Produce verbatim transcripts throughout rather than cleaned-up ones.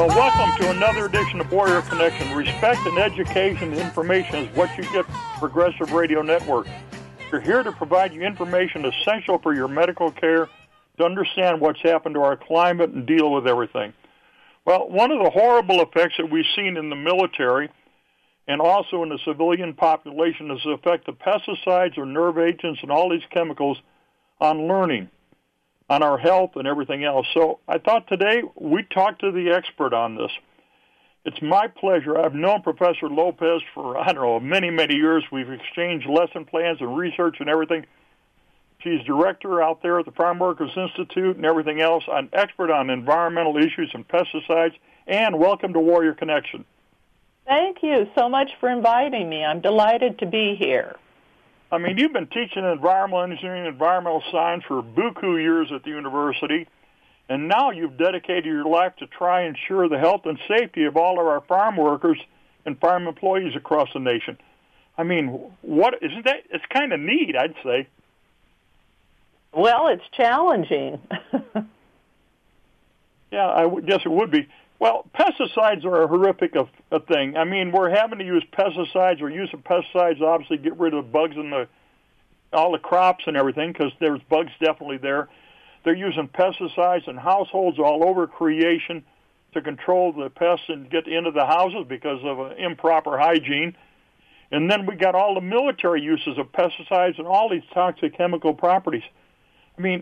Well, welcome to another edition of Warrior Connection. Respect and education and information is what you get from Progressive Radio Network. We're here to provide you information essential for your medical care, to understand what's happened to our climate and deal with everything. Well, one of the horrible effects that we've seen in the military and also in the civilian population is the effect of pesticides or nerve agents and all these chemicals on learning, on our health and everything else. So I thought today we'd talk to the expert on this. It's my pleasure. I've known Professor Lopez for, I don't know, many, many years. We've exchanged lesson plans and research and everything. She's director out there at the Farm Workers Institute and everything else. An expert on environmental issues and pesticides. And welcome to Warrior Connection. Thank you so much for inviting me. I'm delighted to be here. I mean, you've been teaching environmental engineering and environmental science for buku years at the university, and now you've dedicated your life to try and ensure the health and safety of all of our farm workers and farm employees across the nation. I mean, what isn't that? It's kind of neat, I'd say. Well, it's challenging. Yeah, I would guess it would be. Well, pesticides are a horrific a, a thing. I mean, we're having to use pesticides. We're using pesticides, obviously, get rid of the bugs in the all the crops and everything, because there's bugs definitely there. They're using pesticides in households all over creation to control the pests and get into the houses because of uh, improper hygiene. And then we got all the military uses of pesticides and all these toxic chemical properties. I mean,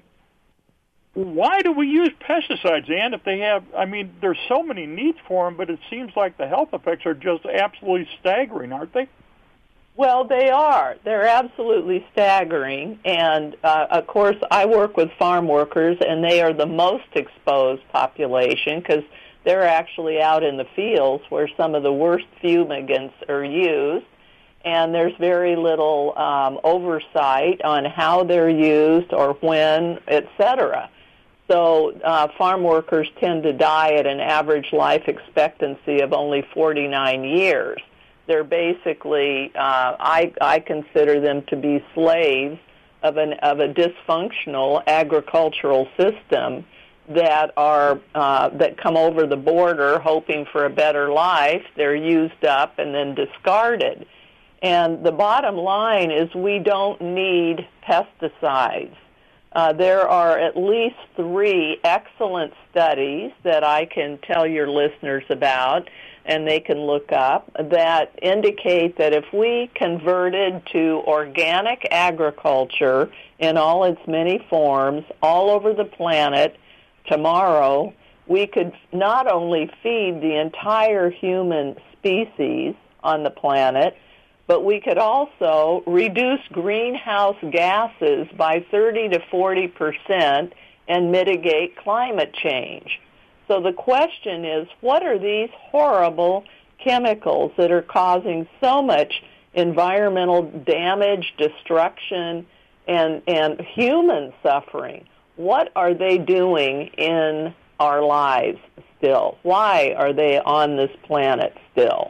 why do we use pesticides, Ann, if they have, I mean, there's so many needs for them, but it seems like the health effects are just absolutely staggering, aren't they? Well, they are. They're absolutely staggering. And, uh, of course, I work with farm workers, and they are the most exposed population because they're actually out in the fields where some of the worst fumigants are used. And there's very little um, oversight on how they're used or when, et cetera. So uh, farm workers tend to die at an average life expectancy of only forty-nine years. They're basically, uh, I, I consider them to be slaves of an of a dysfunctional agricultural system that are uh, that come over the border hoping for a better life. They're used up and then discarded. And the bottom line is we don't need pesticides. Uh, there are at least three excellent studies that I can tell your listeners about, and they can look up, that indicate that if we converted to organic agriculture in all its many forms all over the planet tomorrow, we could not only feed the entire human species on the planet, but we could also reduce greenhouse gases by thirty to forty percent and mitigate climate change. So the question is, what are these horrible chemicals that are causing so much environmental damage, destruction, and, and human suffering? What are they doing in our lives still? Why are they on this planet still?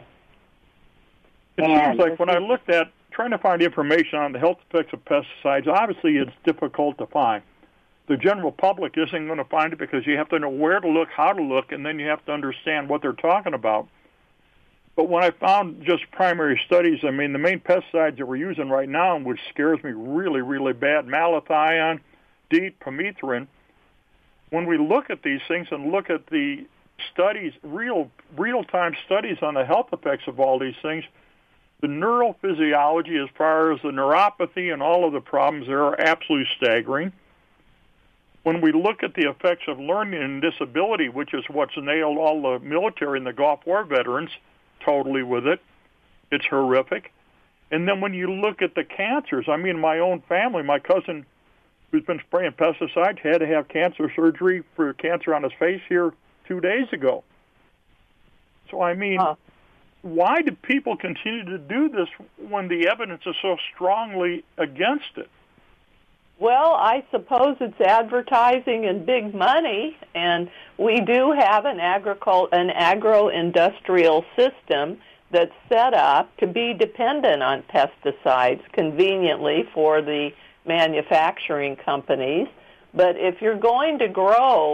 It seems like when I looked at trying to find information on the health effects of pesticides, obviously it's difficult to find. The general public isn't going to find it because you have to know where to look, how to look, and then you have to understand what they're talking about. But when I found just primary studies, I mean, the main pesticides that we're using right now, which scares me really, really bad, malathion, DEET, permethrin, when we look at these things and look at the studies, real, real-time studies on the health effects of all these things, the neurophysiology as far as the neuropathy and all of the problems there are absolutely staggering. When we look at the effects of learning and disability, which is what's nailed all the military and the Gulf War veterans totally with it, it's horrific. And then when you look at the cancers, I mean, my own family, my cousin who's been spraying pesticides had to have cancer surgery for cancer on his face here two days ago. So, I mean... Huh. Why do people continue to do this when the evidence is so strongly against it? Well, I suppose it's advertising and big money, and we do have an agricul- an agro-industrial system that's set up to be dependent on pesticides conveniently for the manufacturing companies. But if you're going to grow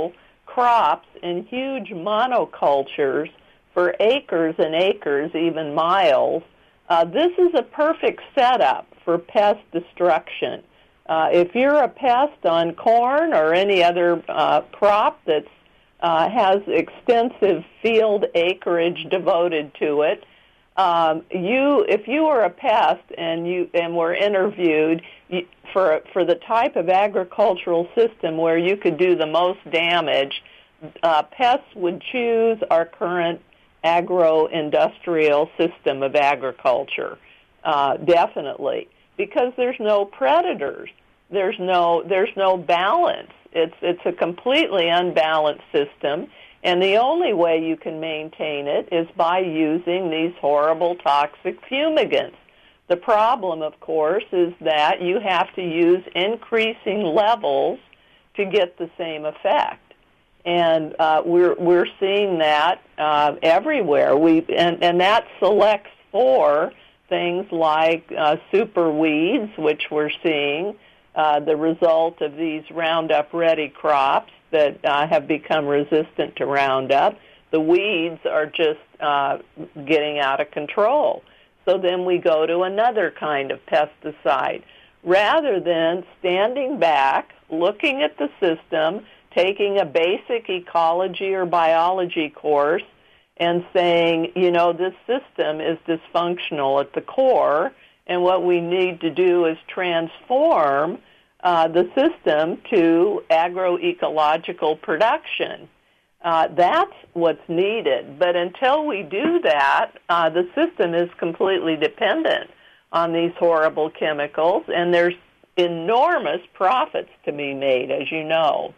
crops in huge monocultures for acres and acres, even miles, uh, this is a perfect setup for pest destruction. Uh, if you're a pest on corn or any other uh, crop that uh, has extensive field acreage devoted to it, um, you, if you were a pest and you and were interviewed you, for for the type of agricultural system where you could do the most damage, uh, pests would choose our current agro-industrial system of agriculture, uh, definitely, because there's no predators. There's no there's no balance. It's it's a completely unbalanced system, and the only way you can maintain it is by using these horrible toxic fumigants. The problem, of course, is that you have to use increasing levels to get the same effect, and uh, we're we're seeing that uh, everywhere. We and and that selects for things like uh, super weeds, which we're seeing. Uh, the result of these Roundup-ready crops that uh, have become resistant to Roundup. The weeds are just uh, getting out of control. So then we go to another kind of pesticide. Rather than standing back, looking at the system, taking a basic ecology or biology course, and saying, you know, this system is dysfunctional at the core, and what we need to do is transform uh, the system to agroecological production. Uh, that's what's needed. But until we do that, uh, the system is completely dependent on these horrible chemicals, and there's enormous profits to be made, as you know.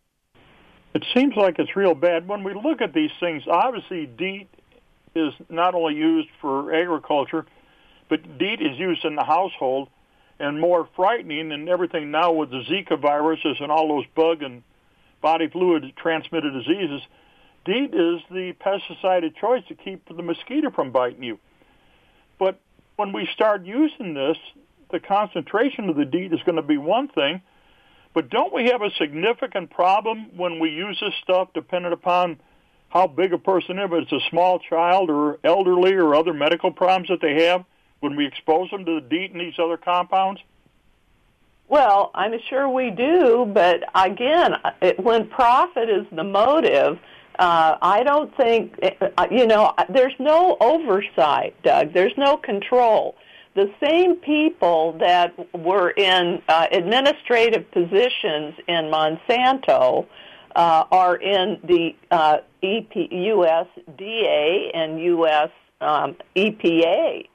It seems like it's real bad. When we look at these things, obviously DEET is not only used for agriculture, but DEET is used in the household, and more frightening than everything now with the Zika viruses and all those bug and body fluid transmitted diseases, DEET is the pesticide of choice to keep the mosquito from biting you. But when we start using this, the concentration of the DEET is going to be one thing, but don't we have a significant problem when we use this stuff depending upon how big a person is, if it's a small child or elderly or other medical problems that they have, when we expose them to the DEET and these other compounds? Well, I'm sure we do, but again, it, when profit is the motive, uh, I don't think, you know, there's no oversight, Doug. There's no control. The same people that were in uh, administrative positions in Monsanto uh, are in the uh, E P, U S D A and U S um, E P A.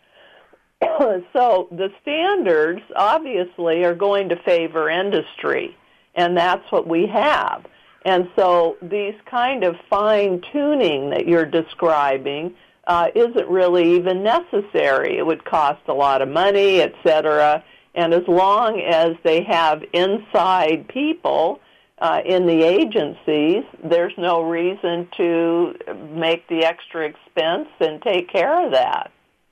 So the standards obviously are going to favor industry, and that's what we have. And so these kind of fine-tuning that you're describing uh, isn't really even necessary. It would cost a lot of money, et cetera. And as long as they have inside people uh, in the agencies, there's no reason to make the extra expense and take care of that.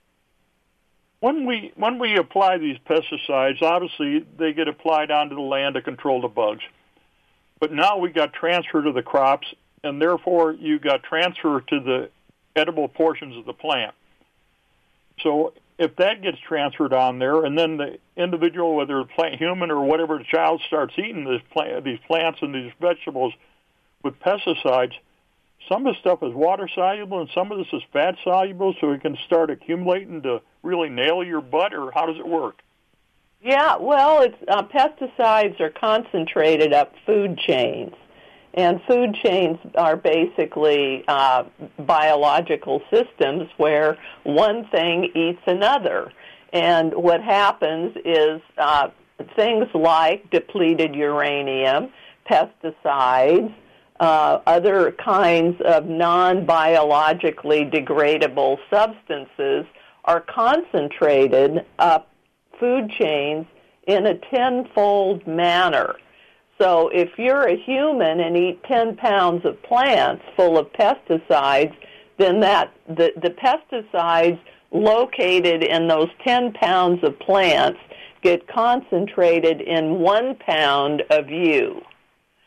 When we when we apply these pesticides, obviously they get applied onto the land to control the bugs. But now we got transfer to the crops, and therefore you got transfer to the edible portions of the plant. So if that gets transferred on there, and then the individual, whether it's plant, human or whatever the child, starts eating this plant, these plants and these vegetables with pesticides, some of the stuff is water soluble and some of this is fat soluble, so it can start accumulating to really nail your butt, or how does it work? Yeah, well, it's, uh, pesticides are concentrated up food chains, and food chains are basically uh, biological systems where one thing eats another. And what happens is uh, things like depleted uranium, pesticides, Uh, other kinds of non-biologically degradable substances are concentrated up food chains in a tenfold manner. So if you're a human and eat ten pounds of plants full of pesticides, then that the, the pesticides located in those ten pounds of plants get concentrated in one pound of you.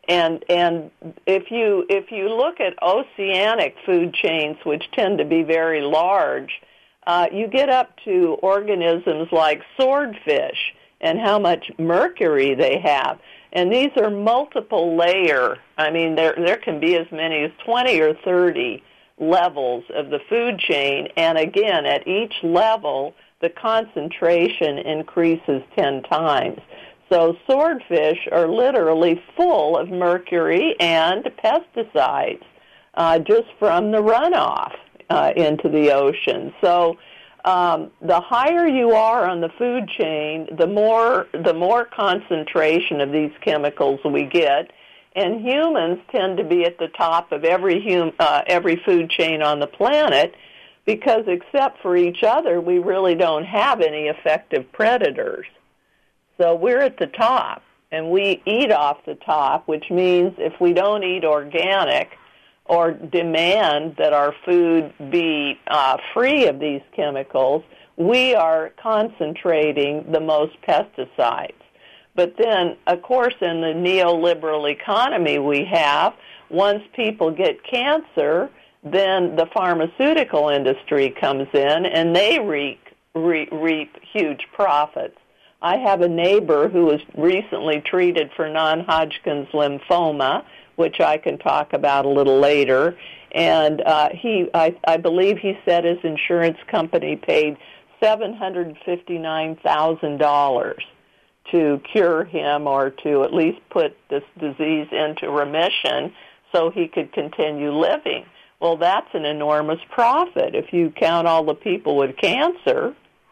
And and if you if you look at oceanic food chains, which tend to be very large, uh, you get up to organisms like swordfish and how much mercury they have. And these are multiple layer. I mean, there there can be as many as twenty or thirty levels of the food chain. And again, at each level, the concentration increases ten times. So swordfish are literally full of mercury and pesticides uh, just from the runoff uh, into the ocean. So um, the higher you are on the food chain, the more the more concentration of these chemicals we get. And humans tend to be at the top of every hum, uh, every food chain on the planet because except for each other, we really don't have any effective predators. So we're at the top, and we eat off the top, which means if we don't eat organic or demand that our food be uh, free of these chemicals, we are concentrating the most pesticides. But then, of course, in the neoliberal economy we have, once people get cancer, then the pharmaceutical industry comes in, and they reap, re- reap huge profits. I have a neighbor who was recently treated for non-Hodgkin's lymphoma, which I can talk about a little later. And uh, he, I, I believe he said his insurance company paid seven hundred fifty-nine thousand dollars to cure him or to at least put this disease into remission so he could continue living. Well, that's an enormous profit if you count all the people with cancer.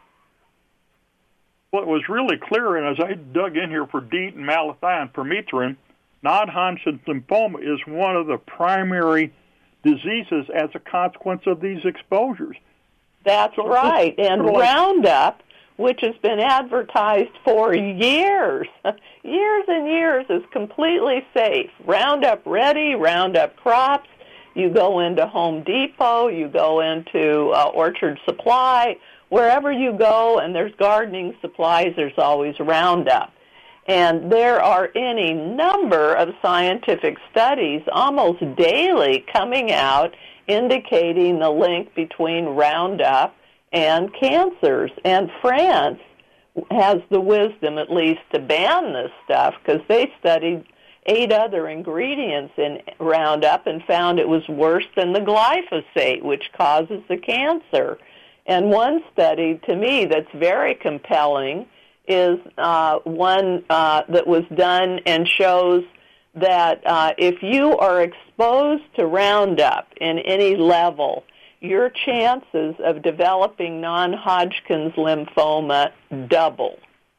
Well, it was really clear, and as I dug in here for DEET and malathion permethrin, non-Hodgkin's lymphoma is one of the primary diseases as a consequence of these exposures. That's so right. And like Roundup, which has been advertised for years, years and years, is completely safe. Roundup Ready, Roundup Crops. You go into Home Depot, you go into uh, Orchard Supply, wherever you go and there's gardening supplies, there's always Roundup. And there are any number of scientific studies almost daily coming out indicating the link between Roundup and cancers. And France has the wisdom, at least, to ban this stuff because they studied eight other ingredients in Roundup and found it was worse than the glyphosate, which causes the cancer. And one study, to me, that's very compelling is uh, one uh, that was done and shows that uh, if you are exposed to Roundup in any level, your chances of developing non-Hodgkin's lymphoma double.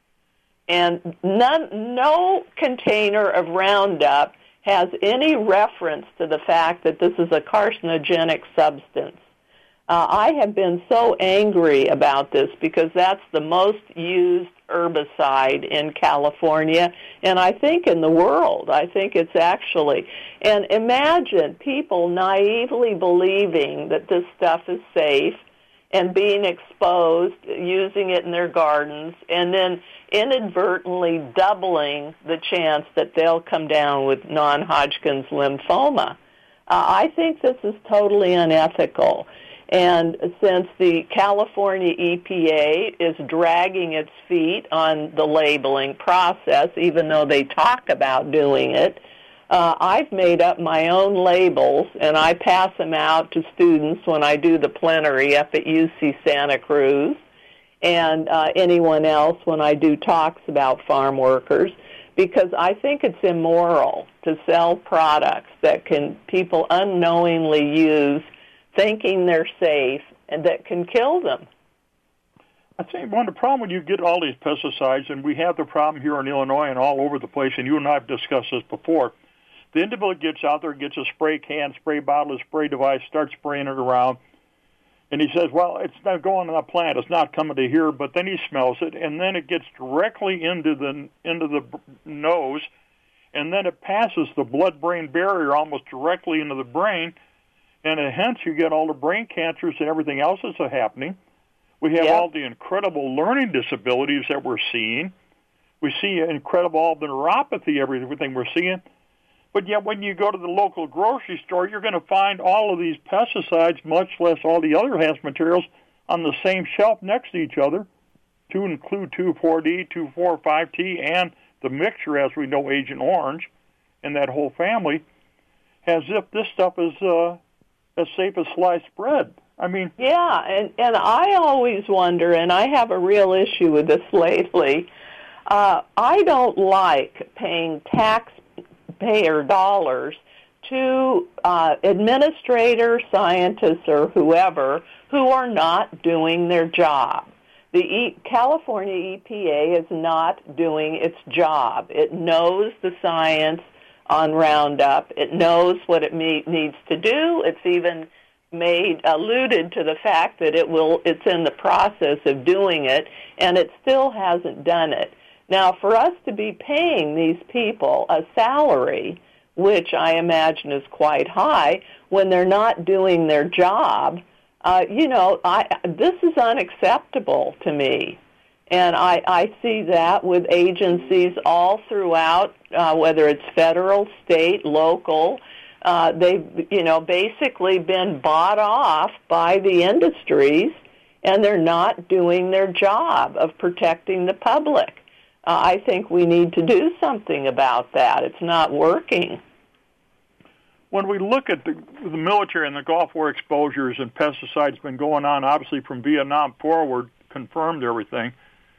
And none, no container of Roundup has any reference to the fact that this is a carcinogenic substance. Uh, I have been so angry about this because that's the most used herbicide in California, and I think in the world. I think it's actually. And imagine people naively believing that this stuff is safe and being exposed, using it in their gardens, and then inadvertently doubling the chance that they'll come down with non-Hodgkin's lymphoma. Uh, I think this is totally unethical. And since the California E P A is dragging its feet on the labeling process, even though they talk about doing it, uh, I've made up my own labels, and I pass them out to students when I do the plenary up at U C Santa Cruz, and uh, anyone else when I do talks about farm workers, because I think it's immoral to sell products that can people unknowingly use thinking they're safe and that can kill them. I think one of the problem when you get all these pesticides, and we have the problem here in Illinois and all over the place, and you and I have discussed this before, the individual gets out there, gets a spray can, spray bottle, a spray device, starts spraying it around, and he says, well, it's not going on the plant, it's not coming to here, but then he smells it, and then it gets directly into the into the nose, and then it passes the blood-brain barrier almost directly into the brain, and hence you get all the brain cancers and everything else that's happening. We have yep. all the incredible learning disabilities that we're seeing. We see incredible all the neuropathy, everything we're seeing. But yet when you go to the local grocery store, you're going to find all of these pesticides, much less all the other hazardous materials, on the same shelf next to each other, to include two four D, two four five T, and the mixture, as we know, Agent Orange, and that whole family, as if this stuff is uh, as safe as sliced bread. I mean... Yeah, and, and I always wonder, and I have a real issue with this lately, uh, I don't like paying taxpayer dollars to uh, administrators, scientists, or whoever who are not doing their job. The e- California E P A is not doing its job. It knows the science on Roundup. It knows what it me- needs to do. It's even made alluded to the fact that it will. It's in the process of doing it, and it still hasn't done it. Now, for us to be paying these people a salary, which I imagine is quite high, when they're not doing their job, uh, you know, I, this is unacceptable to me. And I, I see that with agencies all throughout, uh, whether it's federal, state, local. Uh, they've, you know, basically been bought off by the industries, and they're not doing their job of protecting the public. Uh, I think we need to do something about that. It's not working. When we look at the, the military and the Gulf War exposures and pesticides been going on, obviously from Vietnam forward, confirmed everything.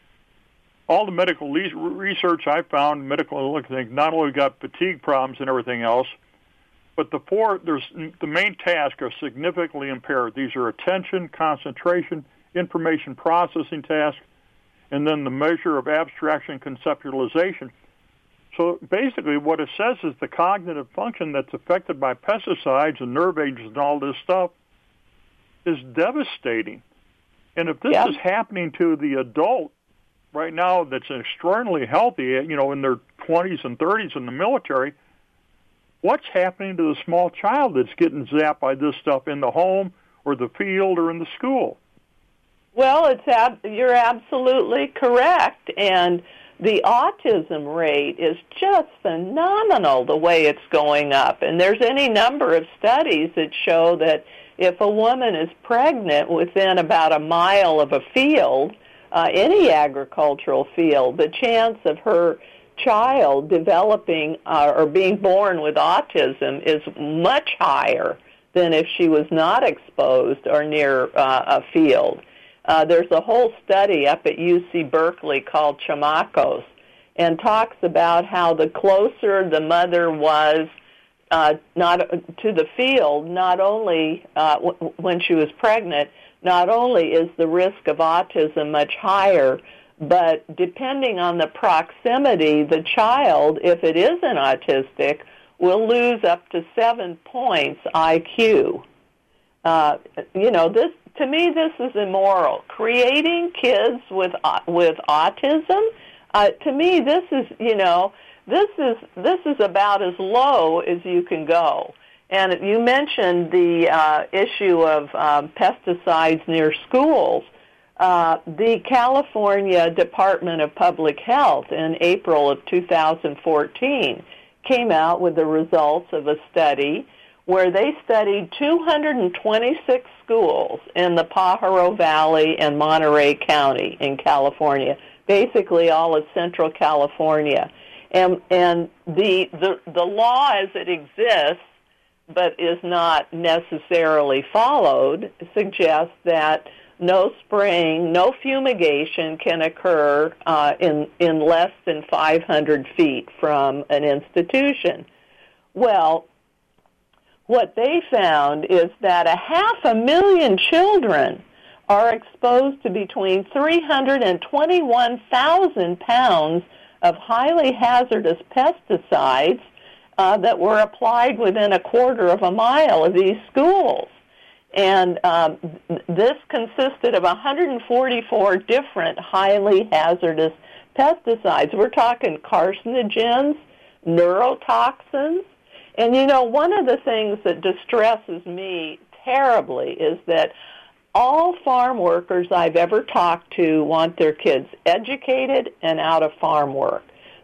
All the medical le- research I found, medical thing, not only got fatigue problems and everything else, but the four, there's the main tasks are significantly impaired. These are attention, concentration, information processing tasks, and then the measure of abstraction conceptualization. So basically what it says is the cognitive function that's affected by pesticides and nerve agents and all this stuff is devastating. And if this yep. is happening to the adult right now that's extraordinarily healthy, you know, in their twenties and thirties in the military, what's happening to the small child that's getting zapped by this stuff in the home or the field or in the school? Well, it's ab- you're absolutely correct, and the autism rate is just phenomenal the way it's going up. And there's any number of studies that show that if a woman is pregnant within about a mile of a field, uh, any agricultural field, the chance of her child developing uh, or being born with autism is much higher than if she was not exposed or near uh, a field. Uh, there's a whole study up at U C Berkeley called Chamacos, and talks about how the closer the mother was uh, not to the field, not only uh, w- when she was pregnant, not only is the risk of autism much higher, but depending on the proximity, the child, if it isn't autistic, will lose up to seven points I Q. Uh, you know, this to me, this is immoral. Creating kids with uh, with autism, uh, to me, this is you know, this is this is about as low as you can go. And you mentioned the uh, issue of um, pesticides near schools. Uh, the California Department of Public Health in April of two thousand fourteen came out with the results of a study where they studied two hundred twenty-six schools in the Pajaro Valley and Monterey County in California, basically all of Central California. And and the the, the law as it exists, but is not necessarily followed, suggests that no spraying, no fumigation can occur uh, in, in less than five hundred feet from an institution. Well, what they found is that a half a million children are exposed to between three hundred and twenty-one thousand pounds of highly hazardous pesticides uh, that were applied within a quarter of a mile of these schools. And um, this consisted of one hundred forty-four different highly hazardous pesticides. We're talking carcinogens, neurotoxins. And, you know, one of the things that distresses me terribly is that all farm workers I've ever talked to want their kids educated and out of farm work.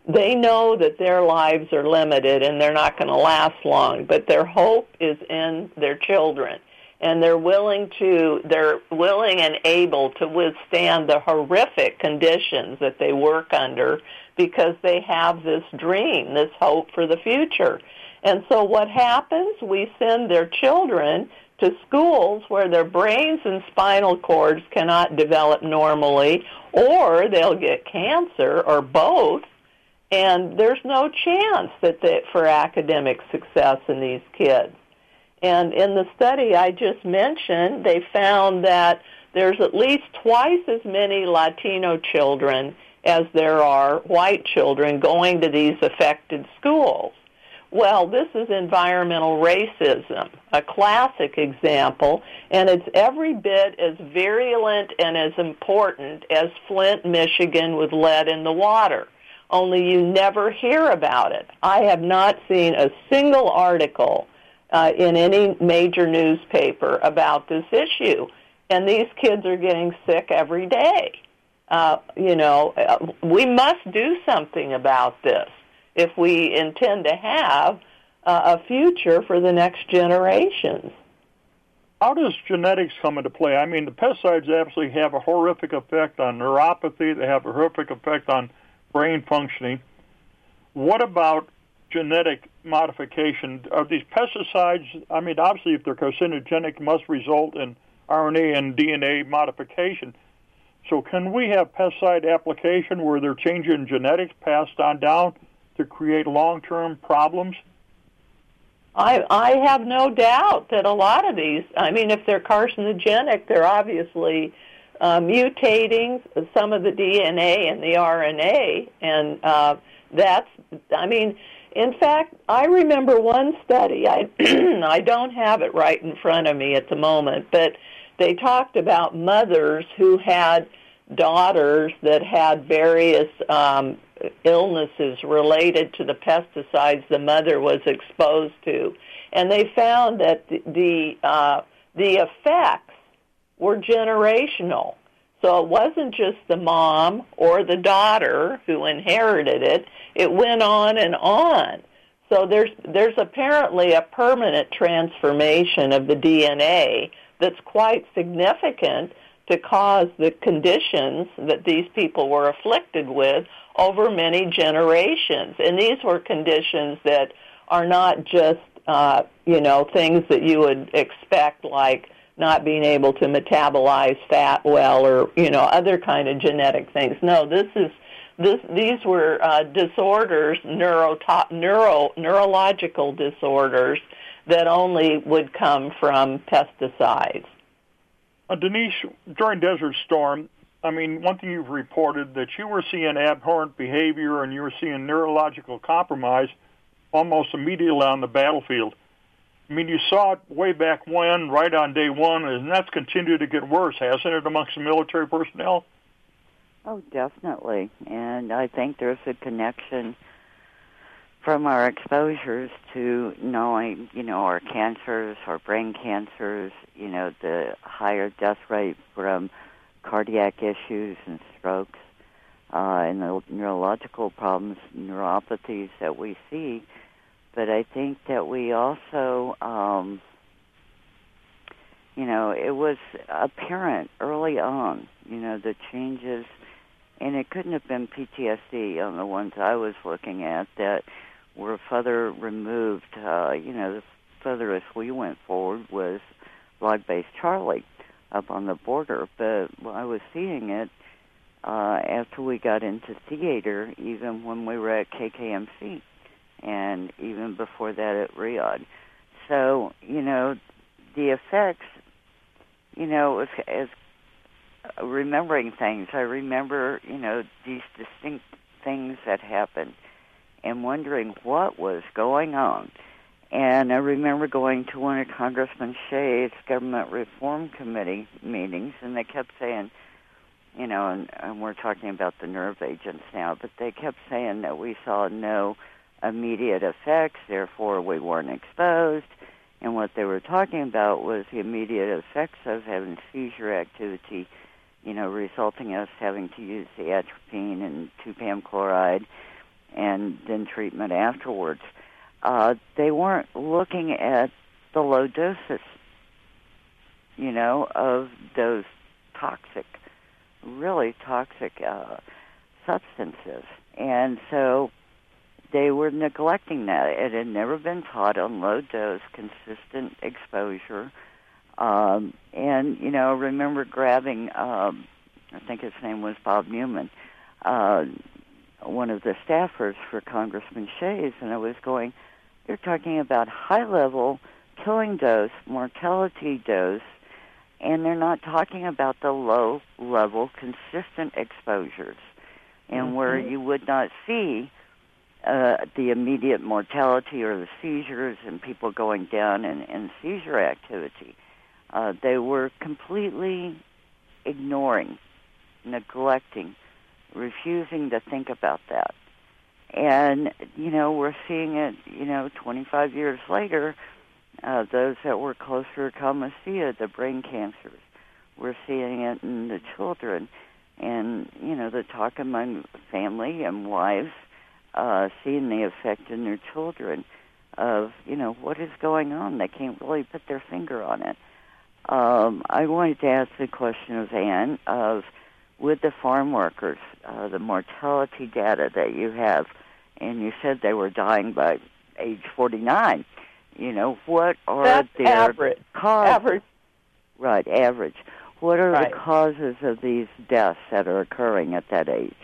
they know that their lives are limited and they're not going to last long, but their hope is in their children. And they're willing to, they're willing and able to withstand the horrific conditions that they work under because they have this dream, this hope for the future. And so what happens? We send their children to schools where their brains and spinal cords cannot develop normally, or they'll get cancer, or both, and there's no chance that they, for academic success in these kids. And in the study I just mentioned, they found that there's at least twice as many Latino children as there are white children going to these affected schools. Well, this is environmental racism, a classic example, and it's every bit as virulent and as important as Flint, Michigan with lead in the water, only you never hear about it. I have not seen a single article uh, in any major newspaper about this issue, and these kids are getting sick every day. Uh, you know, we must do something about this if we intend to have uh, a future for the next generations. How does genetics come into play? I mean, the pesticides absolutely have a horrific effect on neuropathy. They have a horrific effect on brain functioning. What about genetic modification? Are these pesticides, I mean, obviously if they're carcinogenic, must result in R N A and D N A modification. So can we have pesticide application where they're changing genetics passed on down to create long-term problems? I, I have no doubt that a lot of these, I mean, if they're carcinogenic, they're obviously uh, mutating some of the D N A and the R N A, and uh, that's, I mean, in fact, I remember one study, I, I don't have it right in front of me at the moment, but they talked about mothers who had daughters that had various um, illnesses related to the pesticides the mother was exposed to, and they found that the the, uh, the effects were generational. So it wasn't just the mom or the daughter who inherited it; it went on and on. So there's there's apparently a permanent transformation of the D N A that's quite significant to cause the conditions that these people were afflicted with over many generations. And these were conditions that are not just, uh, you know, things that you would expect, like not being able to metabolize fat well, or, you know, other kind of genetic things. No, this is this these were uh, disorders, neuro, neuro neurological disorders that only would come from pesticides. Uh, Denise, during Desert Storm, I mean, one thing you've reported that you were seeing abhorrent behavior and you were seeing neurological compromise almost immediately on the battlefield. I mean, you saw it way back when, right on day one, and that's continued to get worse, hasn't it, amongst the military personnel? Oh, definitely. And I think there's a connection from our exposures to knowing, you know, our cancers, our brain cancers, you know, the higher death rate from cardiac issues and strokes, uh, and the neurological problems, neuropathies that we see. But I think that we also, um, you know, it was apparent early on, you know, the changes, and it couldn't have been P T S D on the ones I was looking at that were further removed. Uh, you know, the furthest we went forward was Log Base Charlie up on the border. But I was seeing it uh, after we got into theater, even when we were at K K M C, and even before that at Riyadh. So, you know, the effects, you know, as, as remembering things, I remember, you know, these distinct things that happened and wondering what was going on. And I remember going to one of Congressman Shea's Government Reform Committee meetings, and they kept saying, you know, and, and we're talking about the nerve agents now, but they kept saying that we saw no immediate effects, therefore we weren't exposed. And what they were talking about was the immediate effects of having seizure activity, you know, resulting in us having to use the atropine and two P A M chloride and then treatment afterwards. Uh, they weren't looking at the low doses, you know, of those toxic, really toxic uh, substances. And so they were neglecting that. It had never been taught on low dose, consistent exposure. Um, and, you know, I remember grabbing, um, I think his name was Bob Newman, uh, one of the staffers for Congressman Shays, and I was going, you're talking about high-level killing dose, mortality dose, and they're not talking about the low-level consistent exposures, and mm-hmm. where you would not see uh, the immediate mortality or the seizures and people going down in, in seizure activity. Uh, they were completely ignoring, neglecting, refusing to think about that. And, you know, we're seeing it, you know, twenty-five years later, uh, those that were closer to Comacea, the brain cancers, we're seeing it in the children. And, you know, the talk among family and wives, uh, seeing the effect in their children of, you know, what is going on. They can't really put their finger on it. Um, I wanted to ask the question of Ann of, with the farm workers, uh, the mortality data that you have, and you said they were dying by age forty-nine. You know, what are That's their average. causes? Average. Right, average. What are right. the causes of these deaths that are occurring at that age?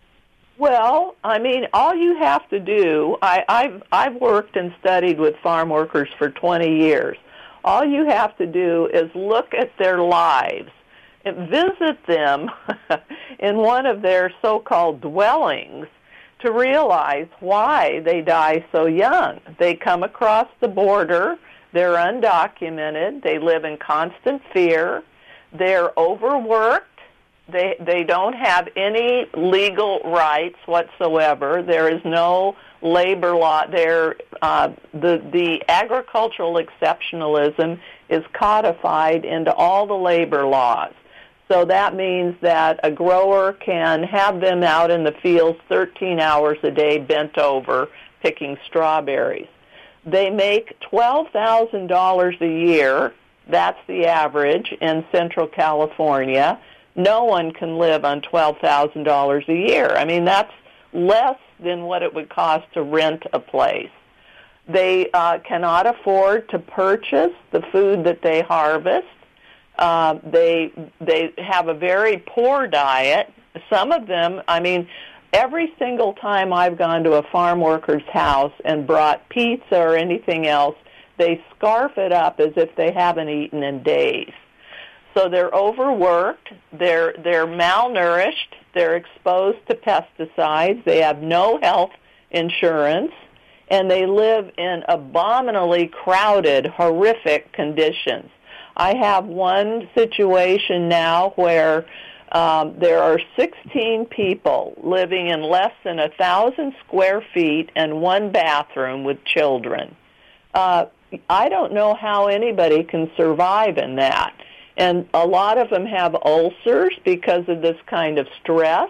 Well, I mean, all you have to do, I, I've, I've worked and studied with farm workers for twenty years. All you have to do is look at their lives and visit them in one of their so-called dwellings to realize why they die so young. They come across the border, they're undocumented, they live in constant fear, they're overworked, they they don't have any legal rights whatsoever, there is no labor law, there, uh, the, the agricultural exceptionalism is codified into all the labor laws. So that means that a grower can have them out in the fields thirteen hours a day bent over picking strawberries. They make twelve thousand dollars a year. That's the average in Central California. No one can live on twelve thousand dollars a year. I mean, that's less than what it would cost to rent a place. They uh, cannot afford to purchase the food that they harvest. Uh, they they have a very poor diet. Some of them, I mean, every single time I've gone to a farm worker's house and brought pizza or anything else, they scarf it up as if they haven't eaten in days. So they're overworked, they're they're malnourished, they're exposed to pesticides, they have no health insurance, and they live in abominably crowded, horrific conditions. I have one situation now where um, there are sixteen people living in less than a thousand square feet and one bathroom with children. Uh, I don't know how anybody can survive in that. And a lot of them have ulcers because of this kind of stress.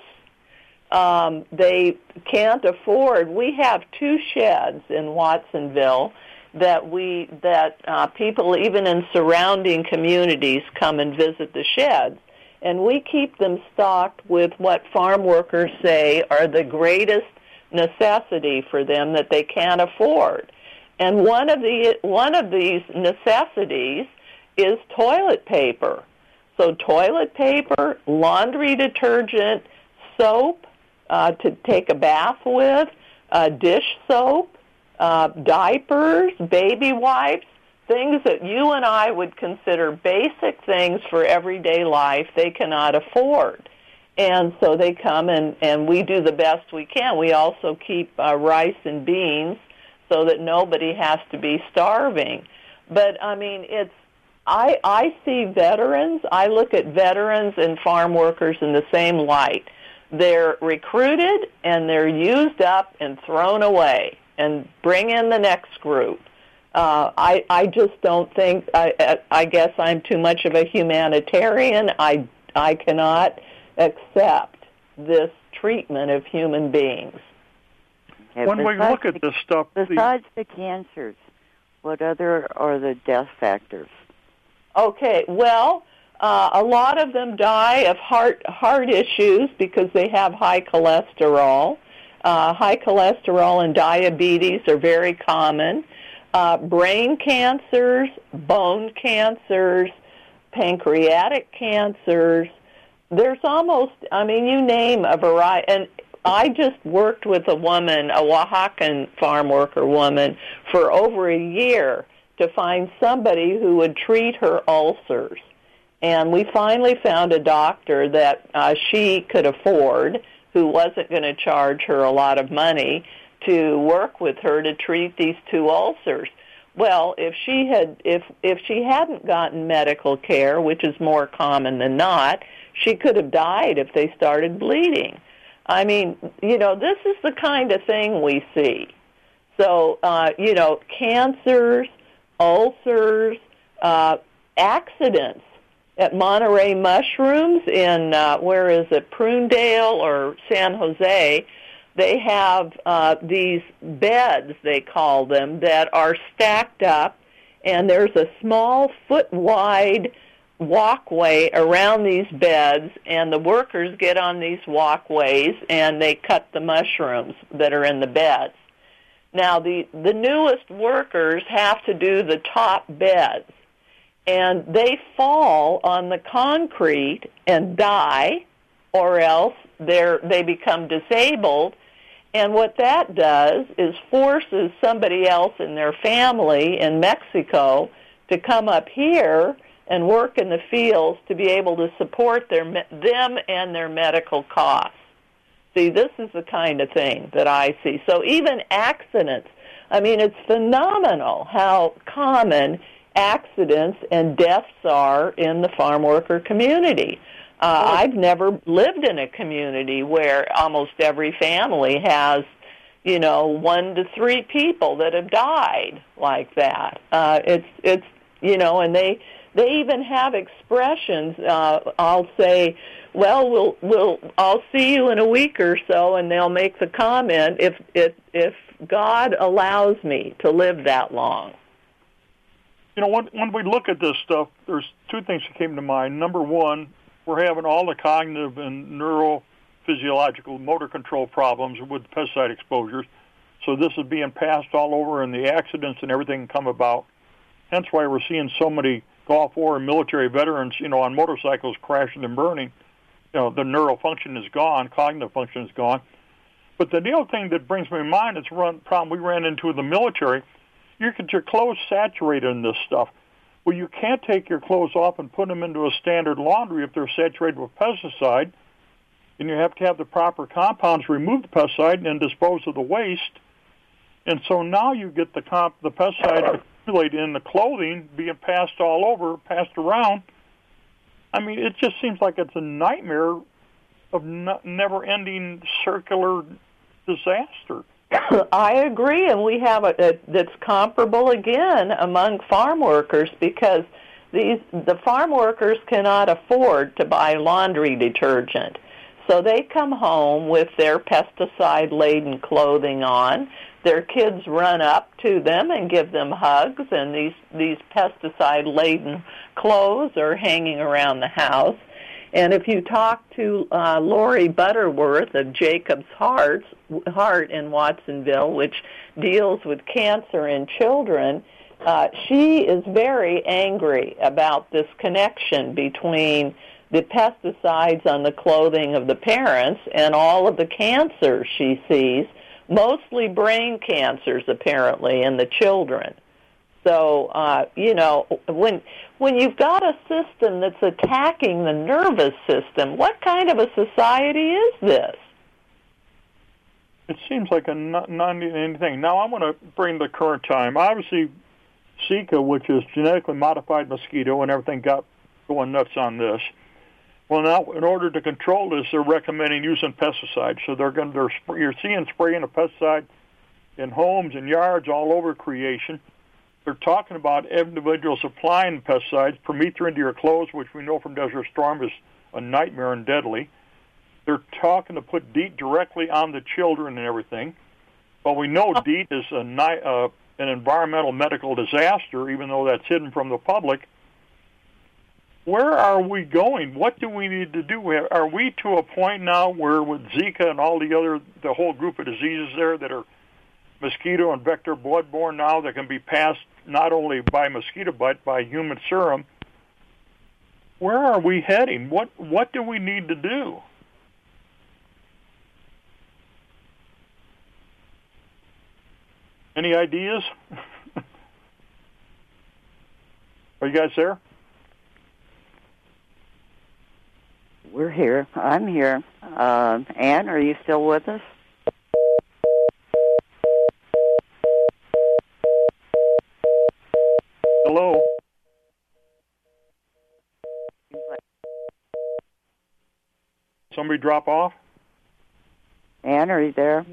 Um, they can't afford. We have two sheds in Watsonville that we that uh, people even in surrounding communities come and visit the sheds, and we keep them stocked with what farm workers say are the greatest necessity for them that they can't afford. And one of the one of these necessities is toilet paper. So toilet paper, laundry detergent, soap uh, to take a bath with, uh, dish soap, uh, diapers, baby wipes, things that you and I would consider basic things for everyday life, they cannot afford. And so they come and, and we do the best we can. We also keep uh, rice and beans so that nobody has to be starving. But, I mean, it's I, I see veterans, I look at veterans and farm workers in the same light. They're recruited and they're used up and thrown away and bring in the next group. Uh, I, I just don't think, I, I guess I'm too much of a humanitarian. I, I cannot accept this treatment of human beings. Okay, when we look at the, this stuff... Besides the, the cancers, what other are the death factors? Okay, well, uh, a lot of them die of heart heart issues because they have high cholesterol. Uh, high cholesterol and diabetes are very common. Uh, brain cancers, bone cancers, pancreatic cancers. There's almost, I mean, you name a variety. And I just worked with a woman, a Oaxacan farm worker woman, for over a year to find somebody who would treat her ulcers. And we finally found a doctor that uh, she could afford, who wasn't going to charge her a lot of money, to work with her to treat these two ulcers. Well, if she had, if if she hadn't gotten medical care, which is more common than not, she could have died if they started bleeding. I mean, you know, this is the kind of thing we see. So, uh, you know, cancers, ulcers, uh, accidents. At Monterey Mushrooms in, uh, where is it, Prunedale or San Jose, they have uh, these beds, they call them, that are stacked up, and there's a small foot-wide walkway around these beds, and the workers get on these walkways, and they cut the mushrooms that are in the beds. Now, the, the newest workers have to do the top beds, and they fall on the concrete and die, or else they're, they become disabled. And what that does is forces somebody else in their family in Mexico to come up here and work in the fields to be able to support their, them and their medical costs. See, this is the kind of thing that I see. So even accidents, I mean, it's phenomenal how common accidents and deaths are in the farm worker community. Uh, oh. I've never lived in a community where almost every family has, you know, one to three people that have died like that. Uh, it's, it's, you know, and they, they even have expressions. Uh, I'll say, well, we'll, we'll, I'll see you in a week or so, and they'll make the comment, if, if, if God allows me to live that long. You know, when, when we look at this stuff, there's two things that came to mind. Number one, we're having all the cognitive and neurophysiological motor control problems with pesticide exposures. So this is being passed all over, and the accidents and everything come about. Hence why we're seeing so many Gulf War and military veterans, you know, on motorcycles crashing and burning. You know, the neural function is gone, cognitive function is gone. But the other thing that brings me to mind is a problem we ran into in the military. You get your clothes saturated in this stuff. Well, you can't take your clothes off and put them into a standard laundry if they're saturated with pesticide, and you have to have the proper compounds remove the pesticide and dispose of the waste. And so now you get the comp, the pesticide accumulated in the clothing being passed all over, passed around. I mean, it just seems like it's a nightmare of no, never-ending circular disaster. I agree, and we have a, a that's comparable again among farm workers, because these the farm workers cannot afford to buy laundry detergent. So they come home with their pesticide-laden clothing on. Their kids run up to them and give them hugs, and these, these pesticide-laden clothes are hanging around the house. And if you talk to uh, Lori Butterworth of Jacob's Heart, Heart in Watsonville, which deals with cancer in children, uh, she is very angry about this connection between the pesticides on the clothing of the parents and all of the cancers she sees, mostly brain cancers apparently in the children. So, uh, you know, when when you've got a system that's attacking the nervous system, what kind of a society is this? It seems like a non-anything. Now, I'm going to bring the current time. Obviously, Zika, which is genetically modified mosquito, and everything got going nuts on this. Well, now, in order to control this, they're recommending using pesticides. So they're going to, they're, you're seeing spraying of pesticide in homes and yards all over creation. They're talking about individuals applying pesticides, permethrin into your clothes, which we know from Desert Storm is a nightmare and deadly. They're talking to put DEET directly on the children and everything. Well, we know DEET is a, uh, an environmental medical disaster, even though that's hidden from the public. Where are we going? What do we need to do? Are we to a point now where with Zika and all the other, the whole group of diseases there that are mosquito and vector bloodborne now that can be passed not only by mosquito but by human serum? Where are we heading? What what do we need to do? Any ideas? Are you guys there? We're here. I'm here. Uh, Ann, are you still with us? Hello? Somebody drop off? Ann, are you there?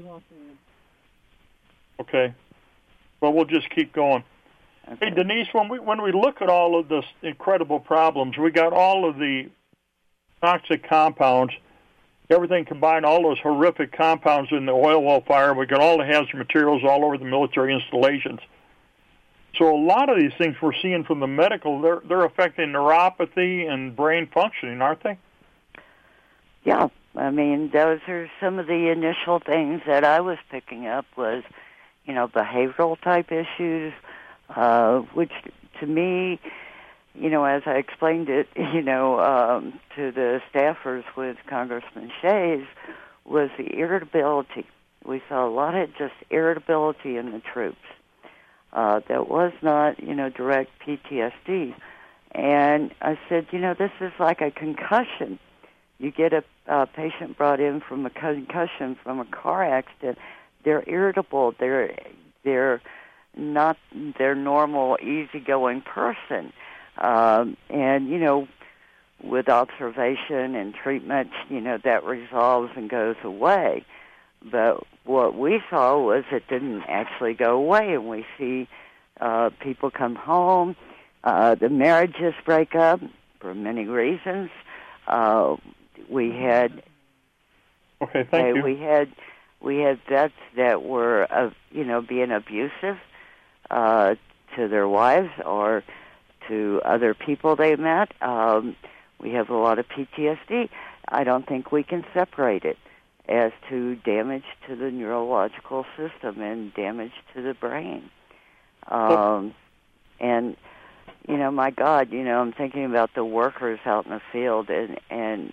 Okay. Well, we'll just keep going. Okay. Hey, Denise, when we when we look at all of this incredible problems, we got all of the toxic compounds, everything combined, all those horrific compounds in the oil well fire. We got all the hazardous materials all over the military installations. So a lot of these things we're seeing from the medical, they're they're affecting neuropathy and brain functioning, aren't they? Yeah. I mean, those are some of the initial things that I was picking up was, you know, behavioral type issues, uh, which to me, you know, as I explained it, you know, um, to the staffers with Congressman Shays, was the irritability. We saw a lot of just irritability in the troops. Uh, that was not, you know, direct P T S D. And I said, you know, this is like a concussion. You get a, a patient brought in from a concussion from a car accident. They're irritable. They're they're not their normal, easygoing person. Um, and you know, with observation and treatment, you know, that resolves and goes away. But what we saw was it didn't actually go away, and we see uh, people come home, uh, the marriages break up for many reasons. Uh, we had okay, thank uh, you. We had we had vets that were, uh, you know, being abusive uh, to their wives or to other people they met. Um, we have a lot of P T S D. I don't think we can separate it as to damage to the neurological system and damage to the brain. Um, and, you know, my God, you know, I'm thinking about the workers out in the field, and, and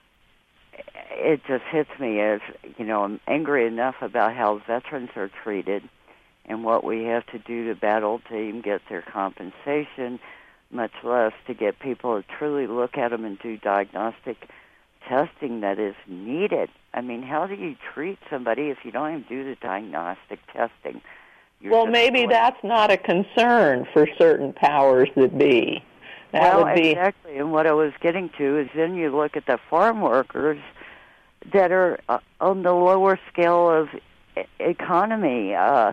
it just hits me as, you know, I'm angry enough about how veterans are treated and what we have to do to battle team get their compensation, much less to get people to truly look at them and do diagnostic testing that is needed. I mean, how do you treat somebody if you don't even do the diagnostic testing? You're well, maybe going... that's not a concern for certain powers that be. That well, would be... exactly. And what I was getting to is then you look at the farm workers that are uh, on the lower scale of e- economy. Uh,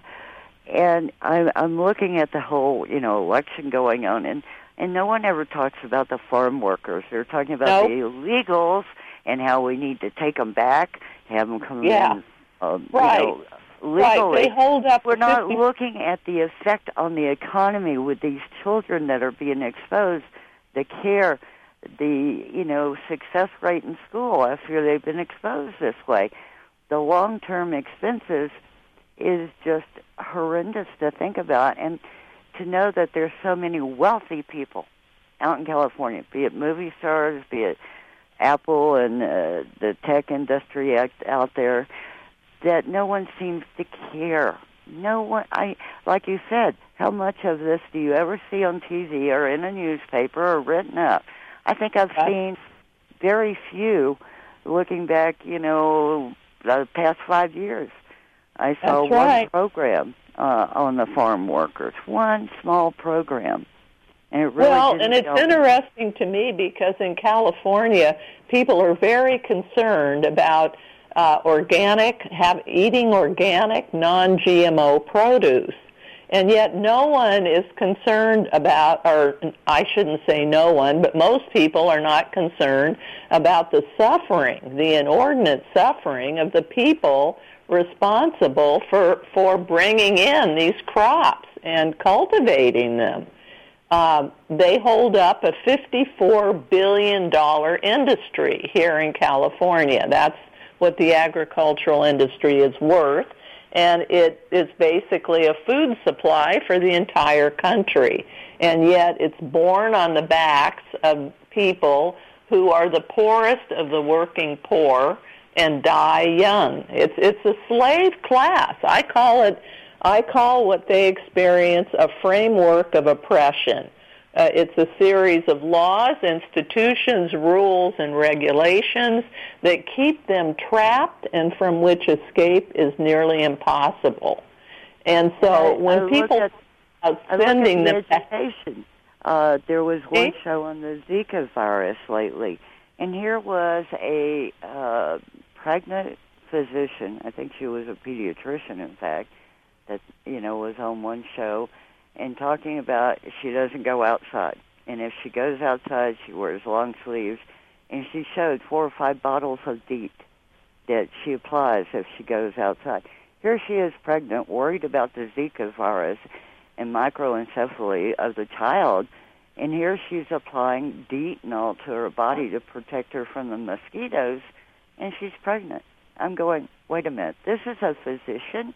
and I'm, I'm looking at the whole, you know, election going on, and And no one ever talks about the farm workers. They're talking about nope. the illegals and how we need to take them back, have them come yeah. in, um, right. you know, legally. Right. They hold up. We're not fifty looking at the effect on the economy with these children that are being exposed, the care, the, you know, success rate in school after they've been exposed this way. The long-term expenses is just horrendous to think about. And to know that there's so many wealthy people out in California, be it movie stars, be it Apple and uh, the tech industry act out there, that no one seems to care. No one, I like you said, how much of this do you ever see on T V or in a newspaper or written up? I think I've That's... seen very few, looking back, you know, the past five years. I saw That's right. one program Uh, on the farm workers, one small program, and it really well, didn't and it's help. interesting to me because in California, people are very concerned about uh, organic, have, eating organic, non-G M O produce, and yet no one is concerned about, or I shouldn't say no one, but most people are not concerned about the suffering, the inordinate suffering of the people responsible for, for bringing in these crops and cultivating them. Uh, they hold up a fifty-four billion dollars industry here in California. That's what the agricultural industry is worth, and it is basically a food supply for the entire country. And yet it's borne on the backs of people who are the poorest of the working poor and die young. It's it's a slave class. I call it I call what they experience a framework of oppression. Uh, it's a series of laws, institutions, rules, and regulations that keep them trapped and from which escape is nearly impossible. And so I, when I people at, are sending the them education, uh, there was one okay. show on the Zika virus lately, and here was a uh, pregnant physician, I think she was a pediatrician, in fact, that, you know, was on one show and talking about she doesn't go outside. And if she goes outside, she wears long sleeves. And she showed four or five bottles of DEET that she applies if she goes outside. Here she is pregnant, worried about the Zika virus and microencephaly of the child. And here she's applying DEET and all to her body to protect her from the mosquitoes. And she's pregnant. I'm going, wait a minute, this is a physician?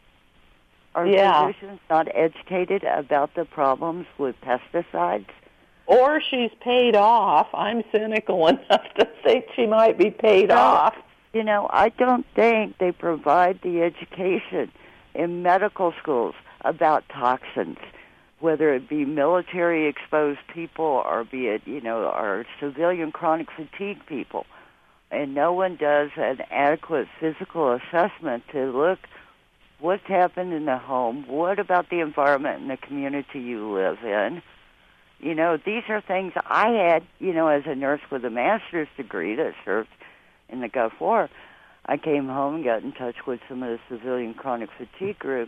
Are yeah. physicians not educated about the problems with pesticides? Or she's paid off. I'm cynical enough to think she might be paid no, off. You know, I don't think they provide the education in medical schools about toxins, whether it be military-exposed people or be it, you know, our civilian chronic fatigue people. And no one does an adequate physical assessment to look what's happened in the home, what about the environment and the community you live in. You know, these are things I had, you know, as a nurse with a master's degree that served in the Gulf War. I came home and got in touch with some of the civilian chronic fatigue groups,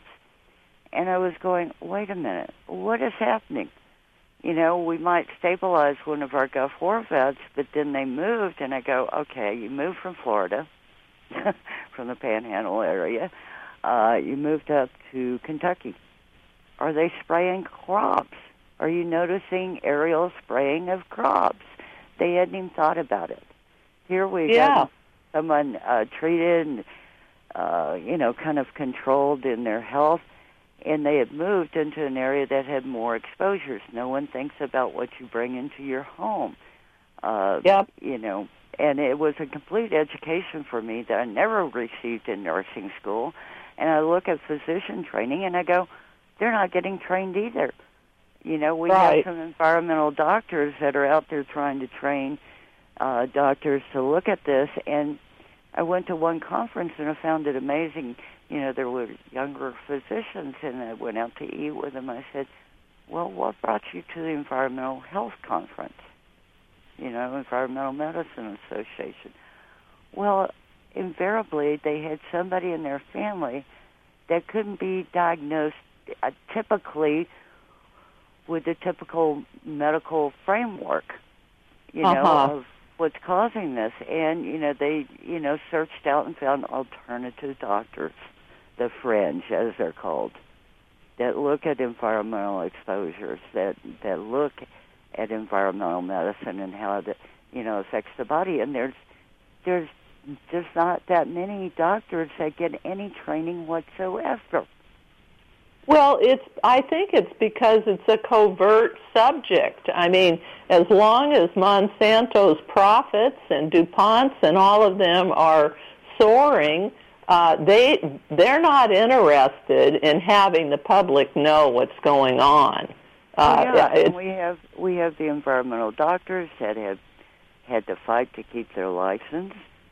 and I was going, wait a minute, what is happening? You know, we might stabilize one of our Gulf War vets, but then they moved, and I go, okay, you moved from Florida, from the Panhandle area, Uh, you moved up to Kentucky. Are they spraying crops? Are you noticing aerial spraying of crops? They hadn't even thought about it. Here we yeah. have someone uh, treated and, uh, you know, kind of controlled in their health, and they had moved into an area that had more exposures. No one thinks about what you bring into your home. Uh, yep. You know, and it was a complete education for me that I never received in nursing school. And I look at physician training, and I go, they're not getting trained either. You know, we right. have some environmental doctors that are out there trying to train uh, doctors to look at this. And I went to one conference, and I found it amazing. You know, there were younger physicians, and I went out to eat with them. I said, well, what brought you to the Environmental Health Conference? You know, Environmental Medicine Association. Well, invariably, they had somebody in their family that couldn't be diagnosed uh, typically with the typical medical framework, you know, uh-huh. of what's causing this. And, you know, they, you know, searched out and found alternative doctors, the fringe, as they're called, that look at environmental exposures, that, that look at environmental medicine and how it, you know, affects the body. And there's, there's, There's not that many doctors that get any training whatsoever. Well, it's. I think it's because it's a covert subject. I mean, as long as Monsanto's profits and DuPont's and all of them are soaring, uh, they they're not interested in having the public know what's going on. Uh, oh, yeah, and we have we have the environmental doctors that have had to fight to keep their license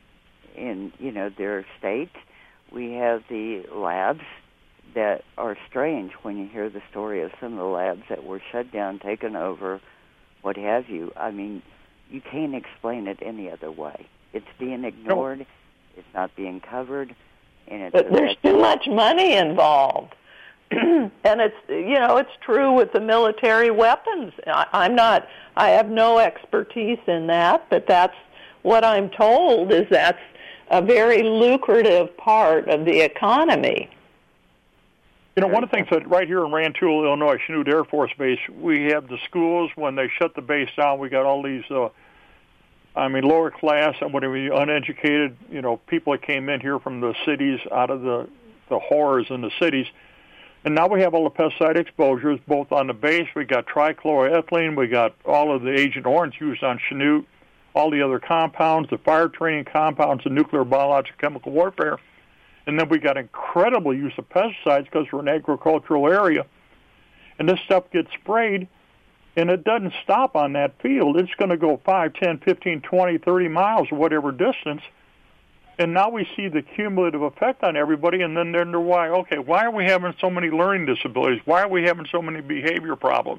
in, you know, their state. We have the labs that are strange when you hear the story of some of the labs that were shut down, taken over, what have you. I mean, you can't explain it any other way. It's being ignored. No. It's not being covered. And it's but there's too much money involved. And it's, you know, it's true with the military weapons. I, I'm not, I have no expertise in that, but that's what I'm told is that's a very lucrative part of the economy. You know, one of the things that right here in Rantoul, Illinois, Chanute Air Force Base, we have the schools, when they shut the base down, we got all these, uh, I mean, lower class and whatever, uneducated, you know, people that came in here from the cities, out of the, the horrors in the cities. And now we have all the pesticide exposures, both on the base. We got trichloroethylene. We got all of the Agent Orange used on Chanute, all the other compounds, the fire training compounds, the nuclear, biological, chemical warfare. And then we got incredible use of pesticides because we're an agricultural area. And this stuff gets sprayed, and it doesn't stop on that field. It's going to go five, ten, fifteen, twenty, thirty miles or whatever distance. And now we see the cumulative effect on everybody, and then they're why, okay, why are we having so many learning disabilities? Why are we having so many behavior problems?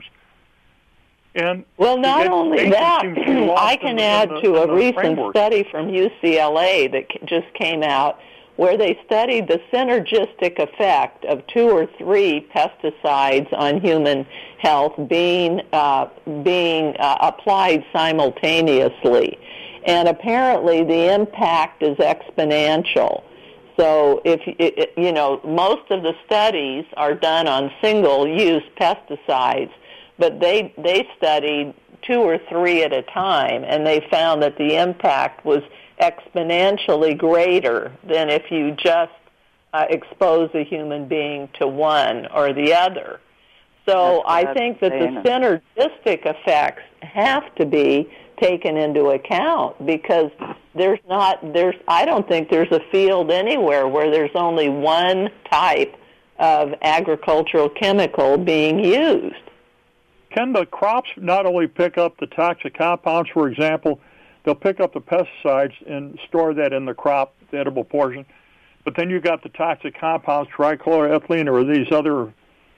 And well, not only that, I can add the, to a recent framework. study from U C L A that just came out where they studied the synergistic effect of two or three pesticides on human health being uh, being uh, applied simultaneously. And apparently the impact is exponential. So if, you know, most of the studies are done on single-use pesticides, but they they studied two or three at a time, and they found that the impact was exponentially greater than if you just uh, expose a human being to one or the other. So I think that the synergistic effects have to be taken into account because there's not there's I don't think there's a field anywhere where there's only one type of agricultural chemical being used. Can the crops not only pick up the toxic compounds, for example, they'll pick up the pesticides and store that in the crop, the edible portion, but then you got the toxic compounds, trichloroethylene or these other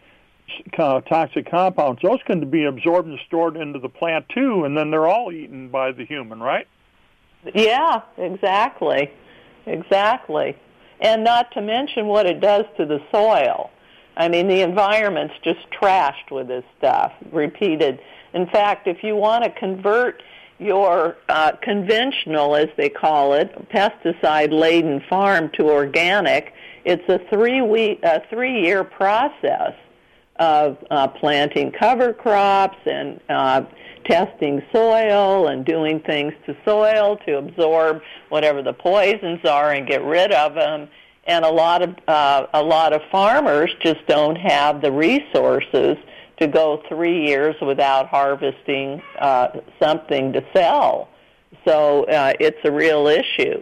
uh, toxic compounds. Those can be absorbed and stored into the plant too, and then they're all eaten by the human, right? Yeah, exactly, exactly. And not to mention what it does to the soil. I mean, the environment's just trashed with this stuff, repeated. In fact, if you want to convert your uh, conventional, as they call it, pesticide-laden farm to organic, it's a three-week, a three-year process of uh, planting cover crops and uh, testing soil and doing things to soil to absorb whatever the poisons are and get rid of them. And a lot of uh, a lot of farmers just don't have the resources to go three years without harvesting uh, something to sell. So uh, it's a real issue.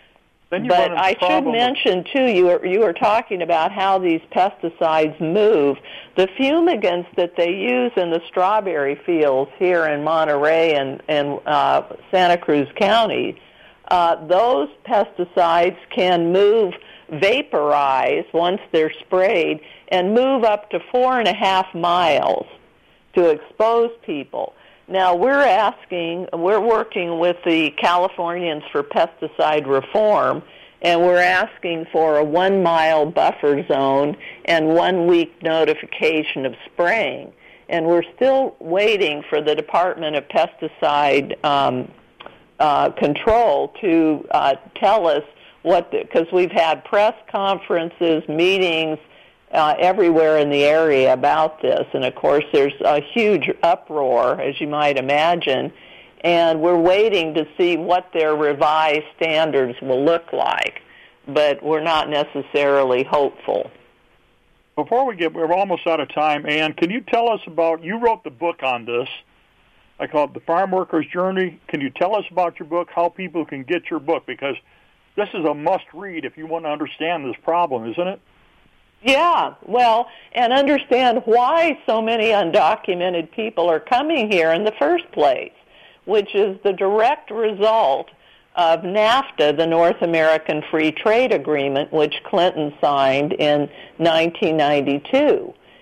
But I should mention, too, you were, you were talking about how these pesticides move. The fumigants that they use in the strawberry fields here in Monterey and, and uh, Santa Cruz County, uh, those pesticides can move, vaporize once they're sprayed, and move up to four and a half miles to expose people. Now, we're asking, we're working with the Californians for Pesticide Reform, and we're asking for a one-mile buffer zone and one-week notification of spraying. And we're still waiting for the Department of Pesticide um, uh, Control to uh, tell us what, because we've had press conferences, meetings, Uh, everywhere in the area about this. And, of course, there's a huge uproar, as you might imagine, and we're waiting to see what their revised standards will look like, but we're not necessarily hopeful. Before we get, we're almost out of time, Ann, can you tell us about, you wrote the book on this, I call it The Farm Worker's Journey. Can you tell us about your book, how people can get your book? Because this is a must-read if you want to understand this problem, isn't it? Yeah, well, and understand why so many undocumented people are coming here in the first place, which is the direct result of NAFTA, the North American Free Trade Agreement, which Clinton signed in nineteen ninety-two.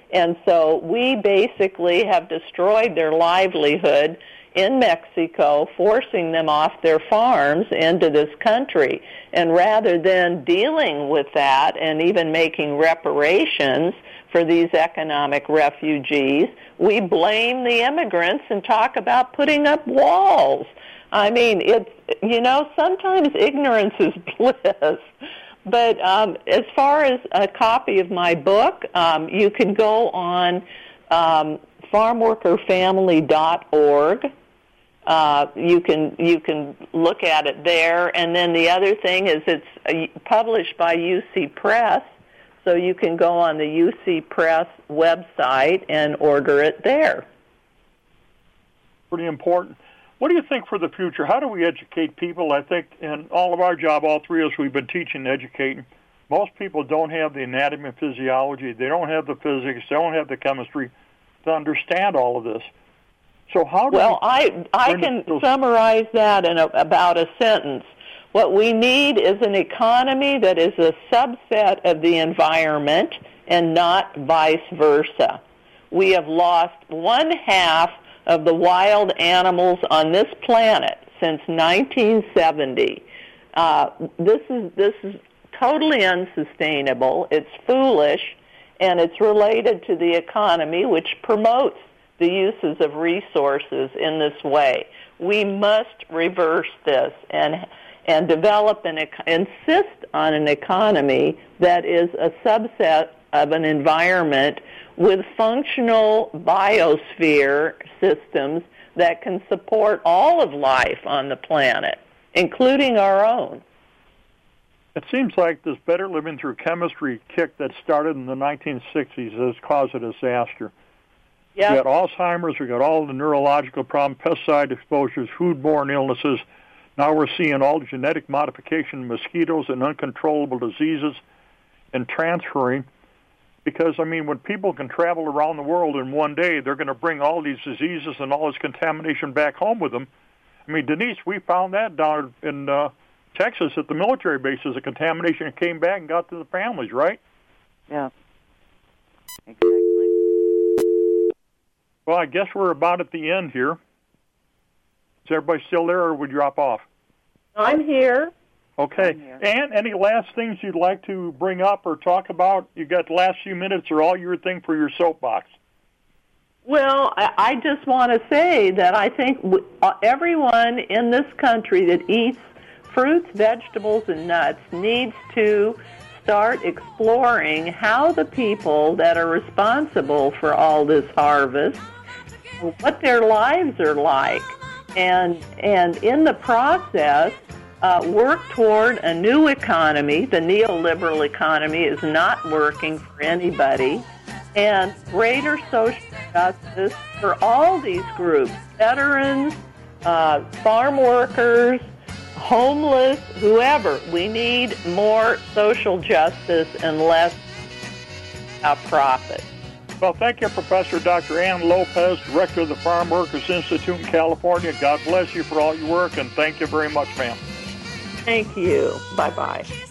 And so we basically have destroyed their livelihood in Mexico, forcing them off their farms into this country. And rather than dealing with that and even making reparations for these economic refugees, we blame the immigrants and talk about putting up walls. I mean, it's, you know, sometimes ignorance is bliss. But um, as far as a copy of my book, um, you can go on um, farm worker family dot org. Uh, you can you can look at it there. And then the other thing is it's uh, published by U C Press, so you can go on the U C Press website and order it there. Pretty important. What do you think for the future? How do we educate people? I think in all of our job, all three of us, we've been teaching and educating. Most people don't have the anatomy and physiology. They don't have the physics. They don't have the chemistry to understand all of this. So how do well, we I I can those... summarize that in a, about a sentence. What we need is an economy that is a subset of the environment and not vice versa. We have lost one half of the wild animals on this planet since nineteen seventy. Uh, this is this is totally unsustainable. It's foolish, and it's related to the economy, which promotes the uses of resources in this way. We must reverse this and and develop an insist on an economy that is a subset of an environment with functional biosphere systems that can support all of life on the planet, including our own. It seems like this better living through chemistry kick that started in the nineteen sixties has caused a disaster. Yep. We got Alzheimer's, we got all the neurological problems, pesticide exposures, foodborne illnesses. Now we're seeing all the genetic modification of mosquitoes and uncontrollable diseases and transferring. Because, I mean, when people can travel around the world in one day, they're going to bring all these diseases and all this contamination back home with them. I mean, Denise, we found that down in uh, Texas at the military bases. The contamination came back and got to the families, right? Yeah, exactly. Well, I guess we're about at the end here. Is everybody still there, or would you drop off? I'm here. Okay. And any last things you'd like to bring up or talk about? You got the last few minutes or all your thing for your soapbox. Well, I just want to say that I think everyone in this country that eats fruits, vegetables, and nuts needs to start exploring how the people that are responsible for all this harvest, what their lives are like, and and in the process, Uh, work toward a new economy. The neoliberal economy is not working for anybody. And greater social justice for all these groups, veterans, uh, farm workers, homeless, whoever. We need more social justice and less uh, profit. Well, thank you, Professor Doctor Ann Lopez, Director of the Farm Workers Institute in California. God bless you for all your work, and thank you very much, ma'am. Thank you. Bye-bye.